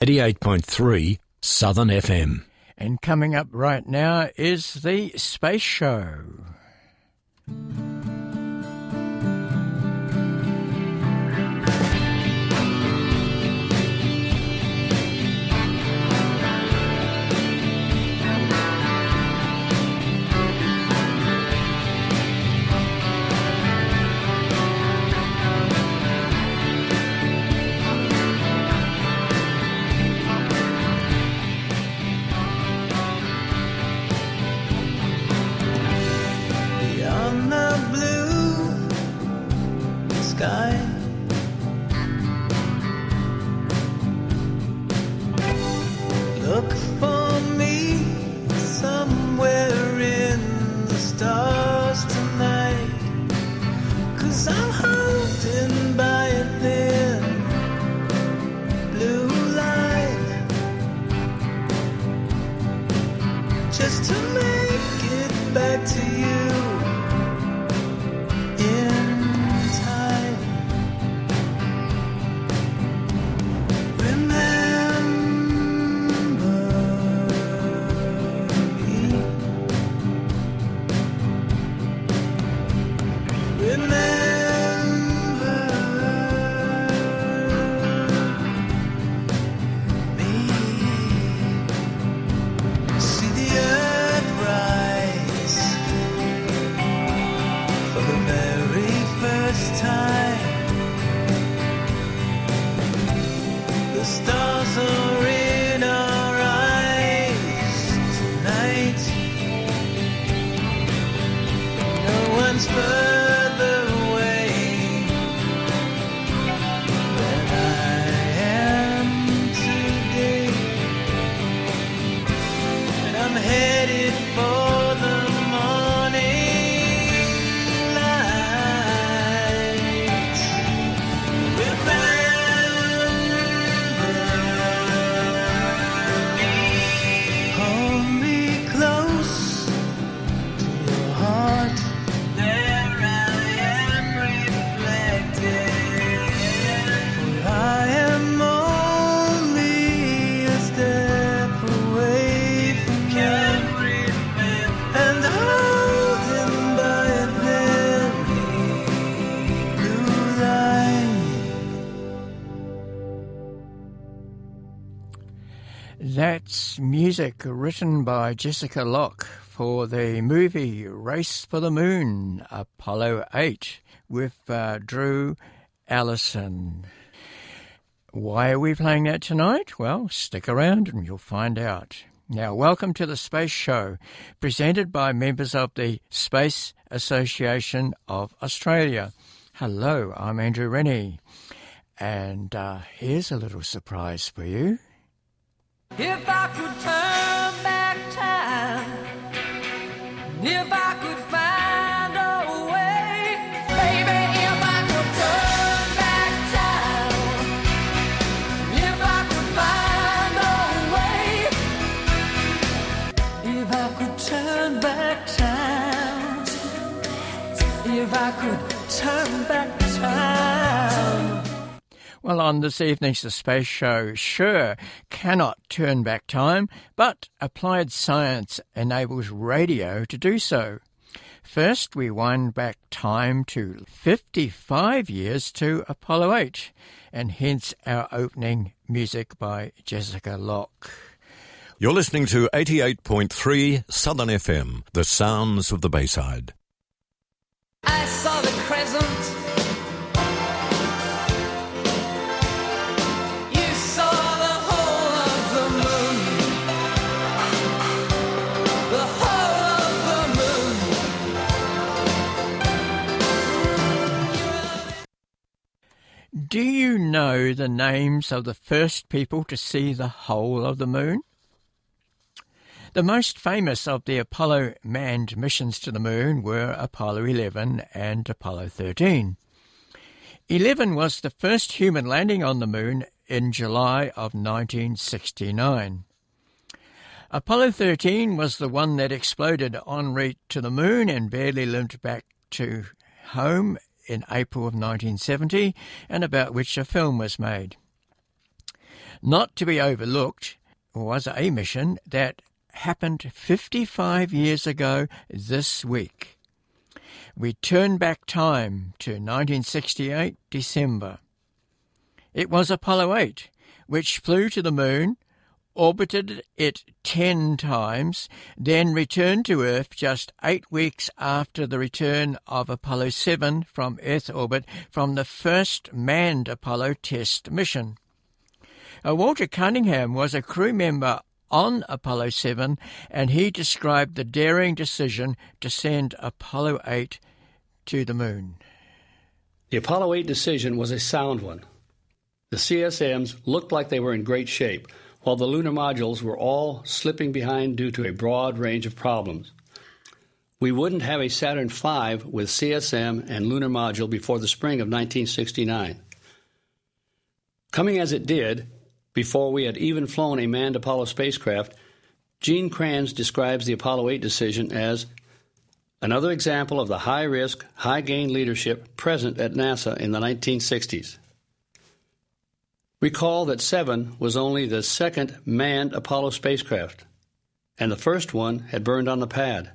88.3 Southern FM. And coming up right now is the Space Show. Look for me somewhere in the stars tonight, 'cause I'm holding by a thin blue line, just to make it back to you in time. That's music written by Jessica Locke for the movie Race for the Moon, Apollo 8, with Drew Allison. Why are we playing that tonight? Well, stick around and you'll find out. Now, welcome to the Space Show, presented by members of the Space Association of Australia. Hello, I'm Andrew Rennie, and here's a little surprise for you. If I could turn back time, if I could find a way, baby, if I could turn back time, if I could find a way, if I could turn back time, if I could turn back time. Well, on this evening's The Space Show, sure cannot turn back time, but applied science enables radio to do so. First, we wind back time to 55 years to Apollo 8, and hence our opening music by Jessica Locke. You're listening to 88.3 Southern FM, the sounds of the Bayside. I saw the crescent. Do you know the names of the first people to see the whole of the moon? The most famous of the Apollo manned missions to the moon were Apollo 11 and Apollo 13. 11 was the first human landing on the moon in July of 1969. Apollo 13 was the one that exploded en route to the moon and barely limped back to home in April of 1970, and about which a film was made. Not to be overlooked was a mission that happened 55 years ago this week. We turn back time to 1968, December. It was Apollo 8, which flew to the moon, orbited it 10 times, then returned to Earth just 8 weeks after the return of Apollo 7 from Earth orbit from the first manned Apollo test mission. Walter Cunningham was a crew member on Apollo 7, and he described the daring decision to send Apollo 8 to the moon. The Apollo 8 decision was a sound one. The CSMs looked like they were in great shape, while the lunar modules were all slipping behind due to a broad range of problems. We wouldn't have a Saturn V with CSM and lunar module before the spring of 1969. Coming as it did, before we had even flown a manned Apollo spacecraft, Gene Kranz describes the Apollo 8 decision as another example of the high-risk, high-gain leadership present at NASA in the 1960s. Recall that 7 was only the second manned Apollo spacecraft, and the first one had burned on the pad.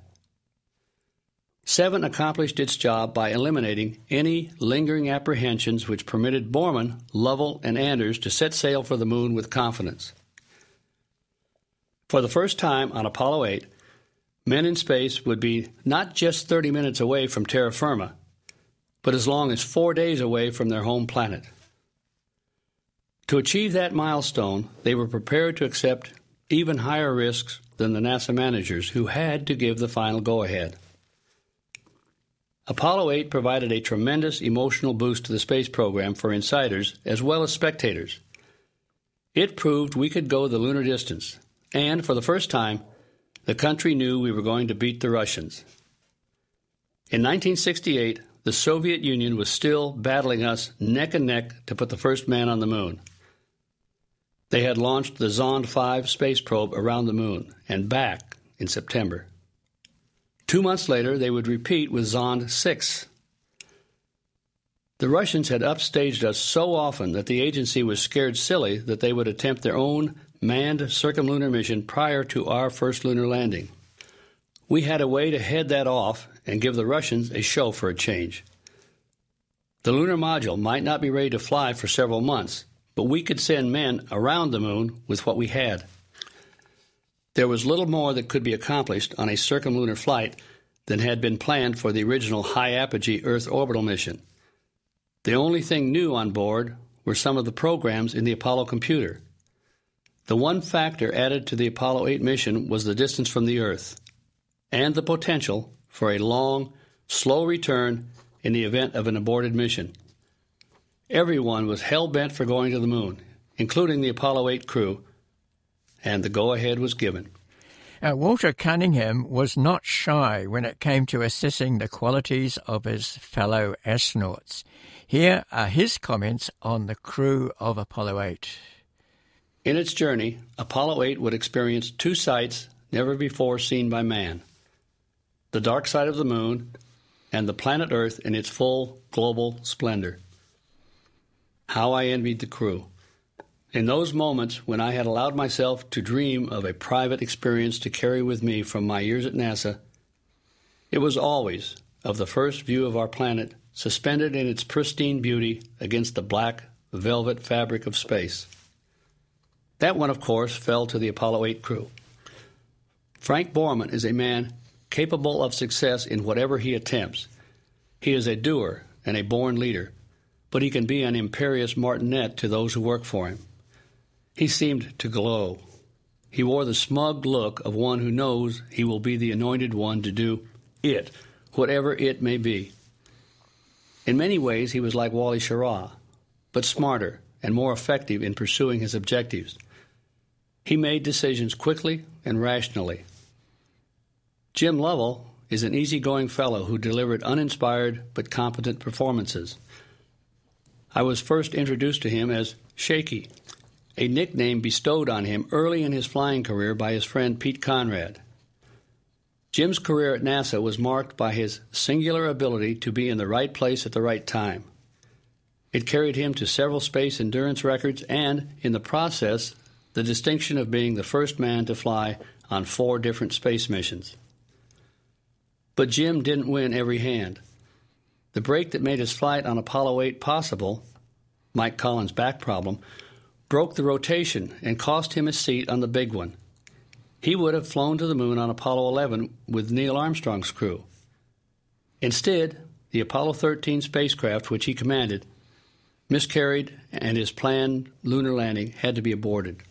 7 accomplished its job by eliminating any lingering apprehensions which permitted Borman, Lovell, and Anders to set sail for the moon with confidence. For the first time on Apollo 8, men in space would be not just 30 minutes away from terra firma, but as long as 4 days away from their home planet. To achieve that milestone, they were prepared to accept even higher risks than the NASA managers, who had to give the final go-ahead. Apollo 8 provided a tremendous emotional boost to the space program for insiders as well as spectators. It proved we could go the lunar distance, and for the first time, the country knew we were going to beat the Russians. In 1968, the Soviet Union was still battling us neck and neck to put the first man on the moon. They had launched the Zond 5 space probe around the moon and back in September. 2 months later, they would repeat with Zond 6. The Russians had upstaged us so often that the agency was scared silly that they would attempt their own manned circumlunar mission prior to our first lunar landing. We had a way to head that off and give the Russians a show for a change. The lunar module might not be ready to fly for several months, but we could send men around the moon with what we had. There was little more that could be accomplished on a circumlunar flight than had been planned for the original high-apogee Earth orbital mission. The only thing new on board were some of the programs in the Apollo computer. The one factor added to the Apollo 8 mission was the distance from the Earth and the potential for a long, slow return in the event of an aborted mission. Everyone was hell-bent for going to the moon, including the Apollo 8 crew, and the go-ahead was given. Walter Cunningham was not shy when it came to assessing the qualities of his fellow astronauts. Here are his comments on the crew of Apollo 8. In its journey, Apollo 8 would experience 2 sights never before seen by man: the dark side of the moon and the planet Earth in its full global splendor. How I envied the crew. In those moments when I had allowed myself to dream of a private experience to carry with me from my years at NASA, it was always of the first view of our planet suspended in its pristine beauty against the black velvet fabric of space. That one, of course, fell to the Apollo 8 crew. Frank Borman is a man capable of success in whatever he attempts. He is a doer and a born leader, but he can be an imperious martinet to those who work for him. He seemed to glow. He wore the smug look of one who knows he will be the anointed one to do it, whatever it may be. In many ways, he was like Wally Schirra, but smarter and more effective in pursuing his objectives. He made decisions quickly and rationally. Jim Lovell is an easygoing fellow who delivered uninspired but competent performances. I was first introduced to him as Shaky, a nickname bestowed on him early in his flying career by his friend Pete Conrad. Jim's career at NASA was marked by his singular ability to be in the right place at the right time. It carried him to several space endurance records and, in the process, the distinction of being the first man to fly on 4 different space missions. But Jim didn't win every hand. The break that made his flight on Apollo 8 possible, Mike Collins' back problem, broke the rotation and cost him his seat on the big one. He would have flown to the moon on Apollo 11 with Neil Armstrong's crew. Instead, the Apollo 13 spacecraft, which he commanded, miscarried, and his planned lunar landing had to be aborted.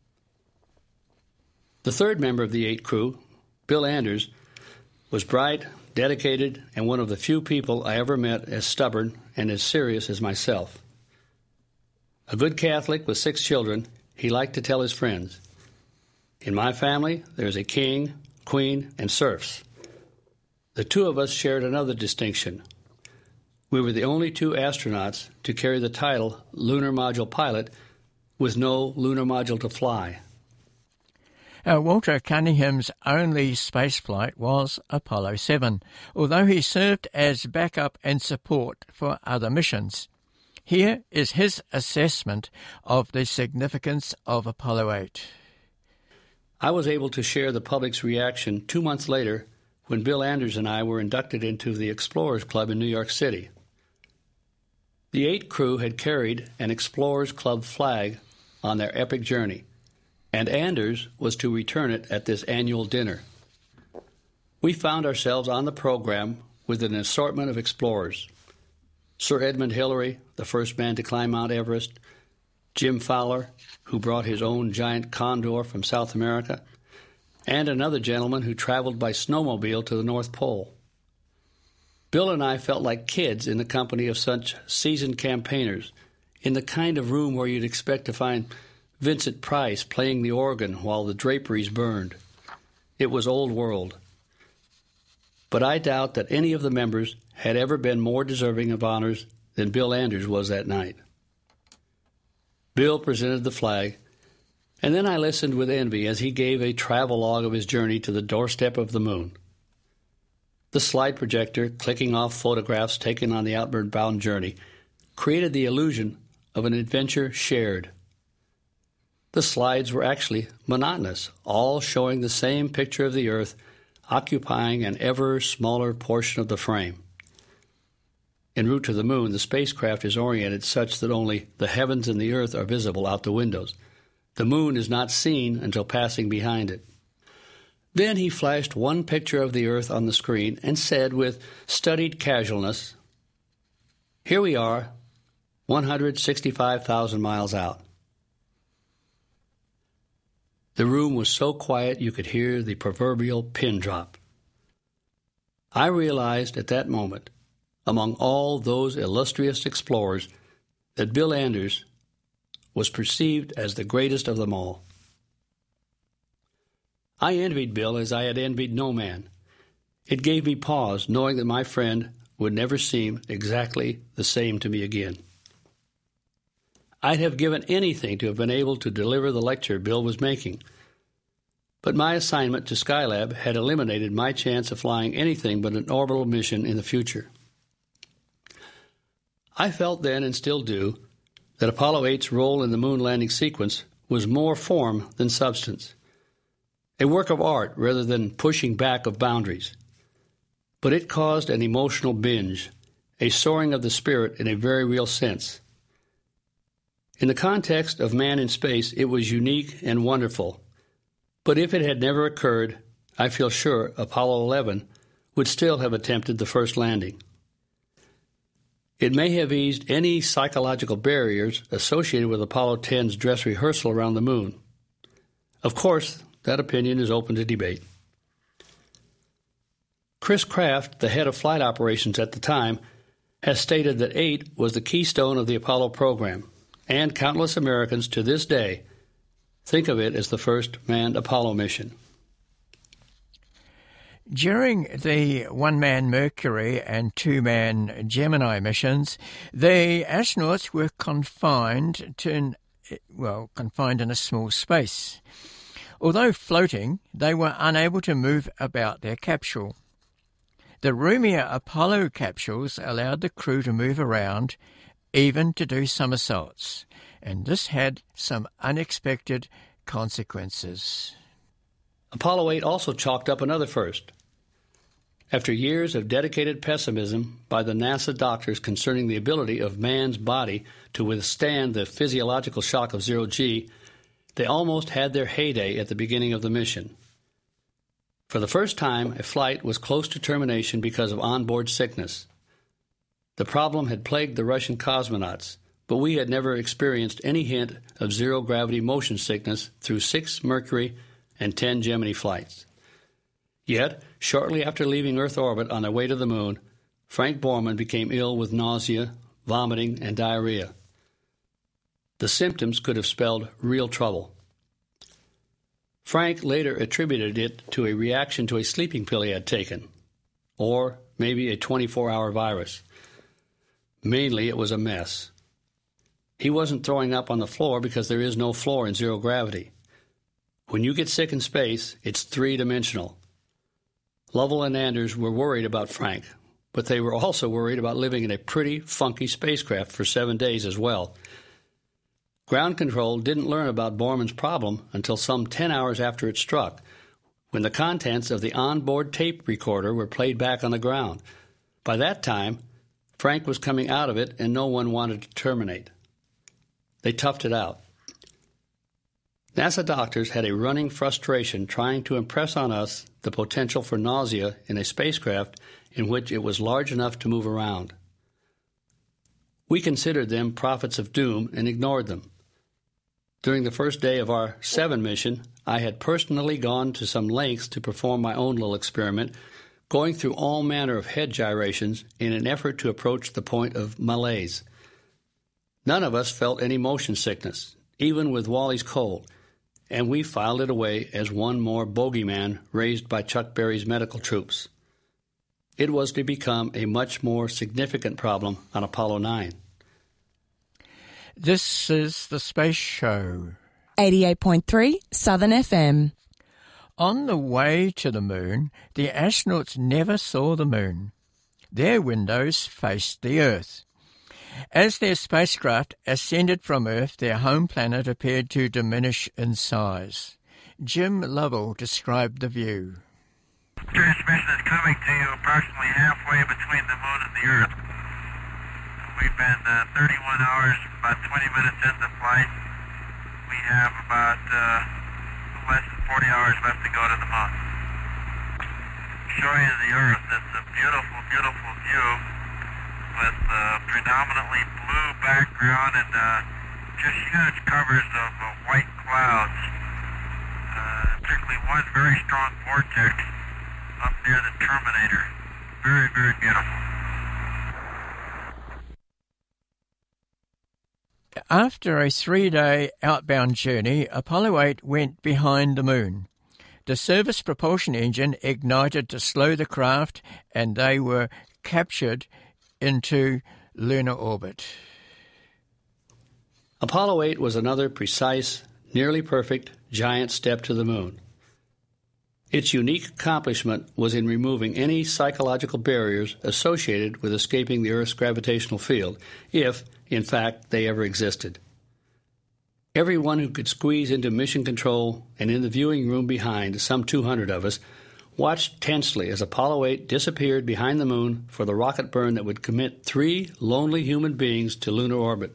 The third member of the 8 crew, Bill Anders, was bright, dedicated, and one of the few people I ever met as stubborn and as serious as myself. A good Catholic with 6 children, he liked to tell his friends, "In my family, there's a king, queen, and serfs." The 2 of us shared another distinction. We were the only 2 astronauts to carry the title Lunar Module Pilot with no lunar module to fly. Walter Cunningham's only spaceflight was Apollo 7, although he served as backup and support for other missions. Here is his assessment of the significance of Apollo 8. I was able to share the public's reaction 2 months later when Bill Anders and I were inducted into the Explorers Club in New York City. The 8 crew had carried an Explorers Club flag on their epic journey, and Anders was to return it at this annual dinner. We found ourselves on the program with an assortment of explorers. Sir Edmund Hillary, the first man to climb Mount Everest, Jim Fowler, who brought his own giant condor from South America, and another gentleman who traveled by snowmobile to the North Pole. Bill and I felt like kids in the company of such seasoned campaigners, in the kind of room where you'd expect to find Vincent Price playing the organ while the draperies burned. It was old world. But I doubt that any of the members had ever been more deserving of honors than Bill Anders was that night. Bill presented the flag, and then I listened with envy as he gave a travelogue of his journey to the doorstep of the moon. The slide projector, clicking off photographs taken on the outward-bound journey, created the illusion of an adventure shared. The slides were actually monotonous, all showing the same picture of the Earth occupying an ever smaller portion of the frame. En route to the moon, the spacecraft is oriented such that only the heavens and the Earth are visible out the windows. The moon is not seen until passing behind it. Then he flashed one picture of the Earth on the screen and said with studied casualness, "Here we are, 165,000 miles out." The room was so quiet you could hear the proverbial pin drop. I realized at that moment, among all those illustrious explorers, that Bill Anders was perceived as the greatest of them all. I envied Bill as I had envied no man. It gave me pause, knowing that my friend would never seem exactly the same to me again. I'd have given anything to have been able to deliver the lecture Bill was making, but my assignment to Skylab had eliminated my chance of flying anything but an orbital mission in the future. I felt then, and still do, that Apollo 8's role in the moon landing sequence was more form than substance, a work of art rather than pushing back of boundaries. But it caused an emotional binge, a soaring of the spirit in a very real sense. In the context of man in space, it was unique and wonderful. But if it had never occurred, I feel sure Apollo 11 would still have attempted the first landing. It may have eased any psychological barriers associated with Apollo 10's dress rehearsal around the moon. Of course, that opinion is open to debate. Chris Kraft, the head of flight operations at the time, has stated that 8 was the keystone of the Apollo program, and countless Americans to this day think of it as the first manned Apollo mission. During the one-man Mercury and two-man Gemini missions, the astronauts were confined in a small space. Although floating, they were unable to move about their capsule. The roomier Apollo capsules allowed the crew to move around even to do somersaults, and this had some unexpected consequences. Apollo 8 also chalked up another first. After years of dedicated pessimism by the NASA doctors concerning the ability of man's body to withstand the physiological shock of zero-G, they almost had their heyday at the beginning of the mission. For the first time, a flight was close to termination because of onboard sickness. The problem had plagued the Russian cosmonauts, but we had never experienced any hint of zero-gravity motion sickness through 6 Mercury and 10 Gemini flights. Yet, shortly after leaving Earth orbit on their way to the Moon, Frank Borman became ill with nausea, vomiting, and diarrhea. The symptoms could have spelled real trouble. Frank later attributed it to a reaction to a sleeping pill he had taken, or maybe a 24-hour virus. Mainly, it was a mess. He wasn't throwing up on the floor because there is no floor in zero gravity. When you get sick in space, it's 3-dimensional. Lovell and Anders were worried about Frank, but they were also worried about living in a pretty funky spacecraft for 7 days as well. Ground control didn't learn about Borman's problem until some 10 hours after it struck, when the contents of the onboard tape recorder were played back on the ground. By that time, Frank was coming out of it and no one wanted to terminate. They toughed it out. NASA doctors had a running frustration trying to impress on us the potential for nausea in a spacecraft in which it was large enough to move around. We considered them prophets of doom and ignored them. During the first day of our 7 mission, I had personally gone to some lengths to perform my own little experiment, going through all manner of head gyrations in an effort to approach the point of malaise. None of us felt any motion sickness, even with Wally's cold, and we filed it away as one more bogeyman raised by Chuck Berry's medical troops. It was to become a much more significant problem on Apollo 9. This is the Space Show. 88.3 Southern FM. On the way to the Moon, the astronauts never saw the Moon. Their windows faced the Earth. As their spacecraft ascended from Earth, their home planet appeared to diminish in size. Jim Lovell described the view. Transmission is coming to you approximately halfway between the Moon and the Earth. We've been 31 hours, about 20 minutes into flight. We have about less than 40 hours left to go to the Moon. Showing you the Earth, it's a beautiful, beautiful view with predominantly blue background and just huge covers of white clouds. Particularly one very strong vortex up near the terminator. Very, very beautiful. After a 3-day outbound journey, Apollo 8 went behind the Moon. The service propulsion engine ignited to slow the craft, and they were captured into lunar orbit. Apollo 8 was another precise, nearly perfect, giant step to the Moon. Its unique accomplishment was in removing any psychological barriers associated with escaping the Earth's gravitational field, if, in fact, they ever existed. Everyone who could squeeze into mission control and in the viewing room behind, some 200 of us, watched tensely as Apollo 8 disappeared behind the Moon for the rocket burn that would commit 3 lonely human beings to lunar orbit.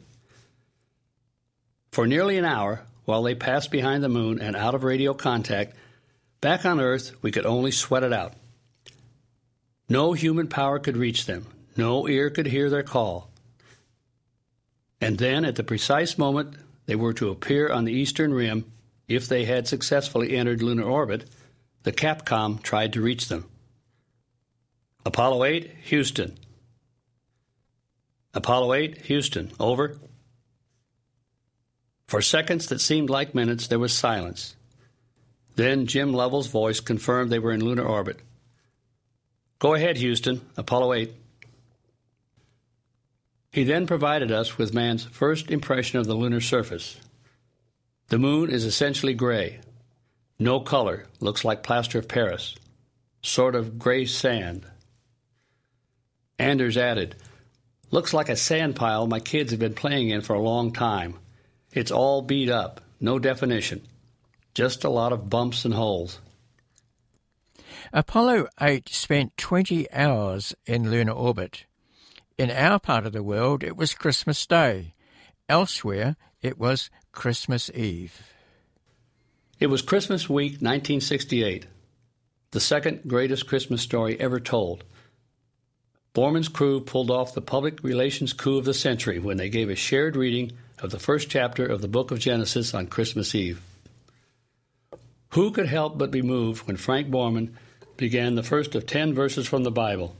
For nearly an hour, while they passed behind the Moon and out of radio contact, back on Earth we could only sweat it out. No human power could reach them. No ear could hear their call. And then, at the precise moment they were to appear on the eastern rim, if they had successfully entered lunar orbit, the Capcom tried to reach them. Apollo 8, Houston. Apollo 8, Houston. Over. For seconds that seemed like minutes, there was silence. Then Jim Lovell's voice confirmed they were in lunar orbit. Go ahead, Houston. Apollo 8. He then provided us with man's first impression of the lunar surface. The Moon is essentially gray. No color, looks like plaster of Paris. Sort of gray sand. Anders added, Looks like a sand pile my kids have been playing in for a long time. It's all beat up, no definition. Just a lot of bumps and holes. Apollo 8 spent 20 hours in lunar orbit. In our part of the world, it was Christmas Day. Elsewhere, it was Christmas Eve. It was Christmas week 1968, the second greatest Christmas story ever told. Borman's crew pulled off the public relations coup of the century when they gave a shared reading of the first chapter of the book of Genesis on Christmas Eve. Who could help but be moved when Frank Borman began the first of 10 verses from the Bible?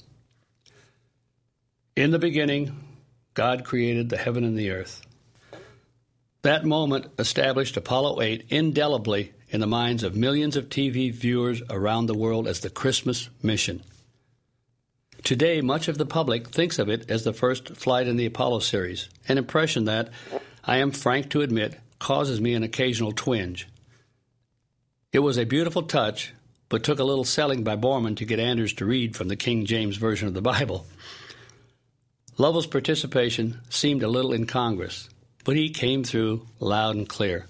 In the beginning, God created the heaven and the earth. That moment established Apollo 8 indelibly in the minds of millions of TV viewers around the world as the Christmas mission. Today, much of the public thinks of it as the first flight in the Apollo series, an impression that, I am frank to admit, causes me an occasional twinge. It was a beautiful touch, but took a little selling by Borman to get Anders to read from the King James Version of the Bible. Lovell's participation seemed a little incongruous, but he came through loud and clear.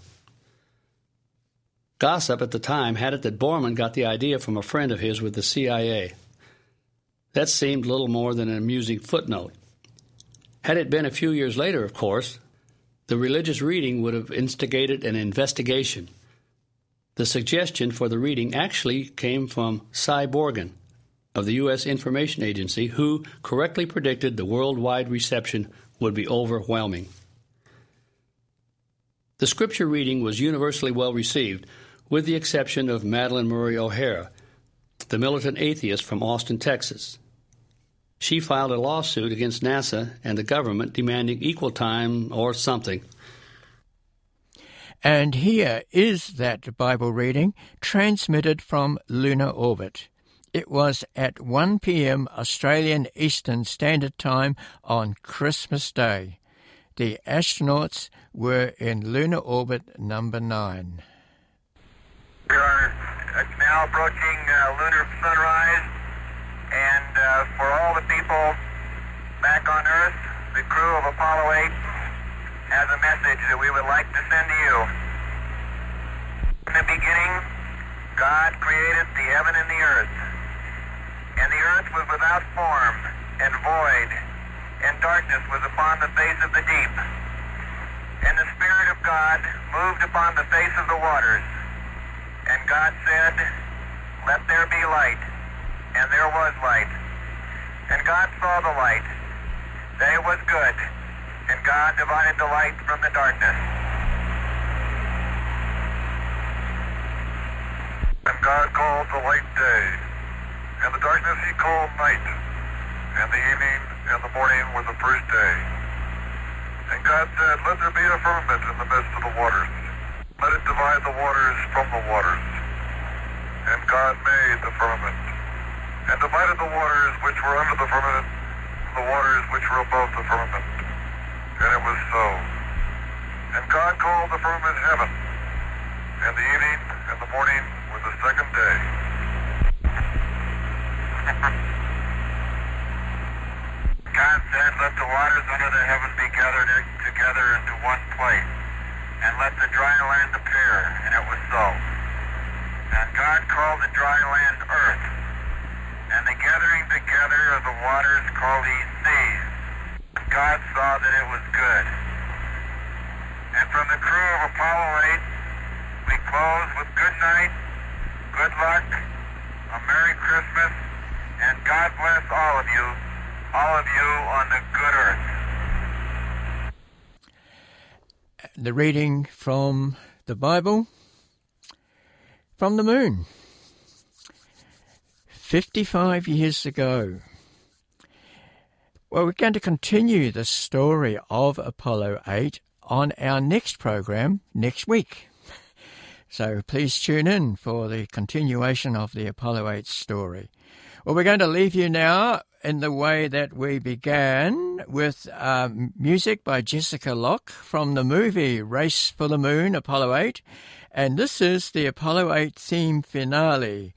Gossip at the time had it that Borman got the idea from a friend of his with the CIA. That seemed little more than an amusing footnote. Had it been a few years later, of course, the religious reading would have instigated an investigation. The suggestion for the reading actually came from Cy Borgen of the U.S. Information Agency, who correctly predicted the worldwide reception would be overwhelming. The scripture reading was universally well received, with the exception of Madalyn Murray O'Hara, the militant atheist from Austin, Texas. She filed a lawsuit against NASA and the government demanding equal time or something. And here is that Bible reading transmitted from lunar orbit. It was at 1 p.m. Australian Eastern Standard Time on Christmas Day. The astronauts were in lunar orbit number 9. We are now approaching lunar sunrise, and for all the people back on Earth, the crew of Apollo 8 has a message that we would like to send to you. In the beginning, God created the heaven and the earth, and the earth was without form and void, and darkness was upon the face of the deep. And the Spirit of God moved upon the face of the waters. And God said, "Let there be light." And there was light. And God saw the light, that it was good. And God divided the light from the darkness. And God called the light day, and the darkness he called night. And the evening and the morning were the first day. And God said, "Let there be a firmament in the midst of the waters. Let it divide the waters from the waters." And God made the firmament, and divided the waters which were under the firmament from the waters which were above the firmament. And it was so. And God called the firmament heaven, and the evening and the morning were the second day. God said, "Let the waters under the heaven be gathered together into one place, and let the dry land appear." And it was so. And God called the dry land earth, and the gathering together of the waters called he seas. And God saw that it was good. And from the crew of Apollo 8, we close with good night, good luck, a Merry Christmas, and God bless all of you on the good earth. The reading from the Bible, from the moon. 55 years ago. Well, we're going to continue the story of Apollo 8 on our next program next week. So please tune in for the continuation of the Apollo 8 story. Well, we're going to leave you now in the way that we began, with music by Jessica Locke from the movie Race for the Moon, Apollo 8. And this is the Apollo 8 theme finale.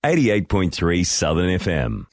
88.3 Southern FM.